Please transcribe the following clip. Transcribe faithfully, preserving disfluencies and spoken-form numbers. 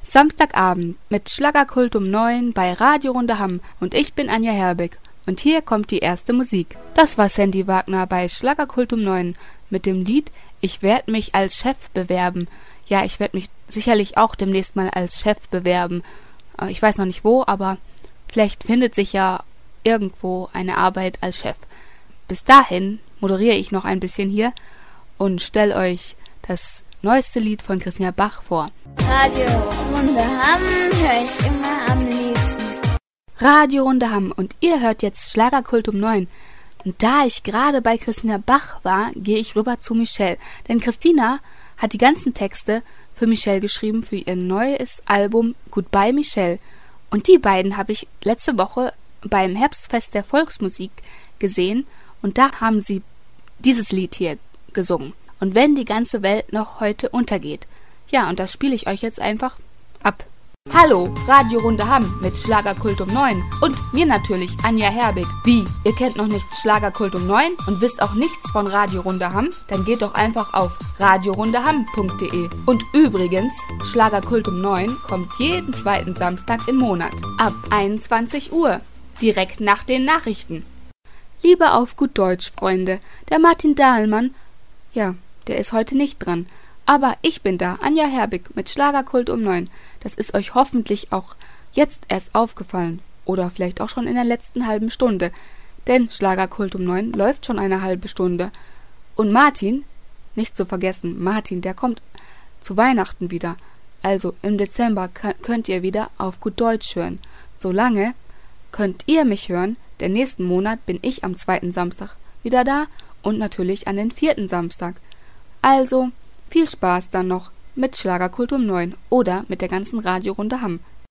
Samstagabend mit Schlagerkult um neun bei Radio Runde Hamm und ich bin Anja Herbig und hier kommt die erste Musik. Das war Sandy Wagner bei Schlagerkult um neun mit dem Lied Ich werd mich als Chef bewerben. Ja, ich werde mich sicherlich auch demnächst mal als Chef bewerben. Ich weiß noch nicht wo, aber vielleicht findet sich ja irgendwo eine Arbeit als Chef. Bis dahin moderiere ich noch ein bisschen hier und stelle euch das neueste Lied von Christina Bach vor. Radio Runde Hamm höre ich immer am liebsten. Radio Runde Hamm und ihr hört jetzt Schlagerkult um neun. Und da ich gerade bei Christina Bach war, gehe ich rüber zu Michelle. Denn Christina hat die ganzen Texte für Michelle geschrieben, für ihr neues Album Goodbye Michelle. Und die beiden habe ich letzte Woche beim Herbstfest der Volksmusik gesehen und da haben sie dieses Lied hier gesungen. Und wenn die ganze Welt noch heute untergeht. Ja, und das spiele ich euch jetzt einfach ab. Hallo, Radio Runde Hamm mit Schlagerkult um neun und mir natürlich Anja Herbig. Wie, ihr kennt noch nicht Schlagerkult um neun und wisst auch nichts von Radio Runde Hamm? Dann geht doch einfach auf radio runde hamm punkt de. Und übrigens, Schlagerkult um neun kommt jeden zweiten Samstag im Monat ab einundzwanzig Uhr, direkt nach den Nachrichten. Liebe auf gut Deutsch, Freunde, der Martin Dahlmann, ja, der ist heute nicht dran. Aber ich bin da, Anja Herbig mit Schlagerkult um neun. Das ist euch hoffentlich auch jetzt erst aufgefallen. Oder vielleicht auch schon in der letzten halben Stunde. Denn Schlagerkult um neun läuft schon eine halbe Stunde. Und Martin, nicht zu vergessen, Martin, der kommt zu Weihnachten wieder. Also im Dezember könnt ihr wieder auf gut Deutsch hören. Solange könnt ihr mich hören, denn nächsten Monat bin ich am zweiten Samstag wieder da und natürlich an den vierten Samstag. Also viel Spaß dann noch mit Schlagerkult um neun oder mit der ganzen Radio Runde Hamm.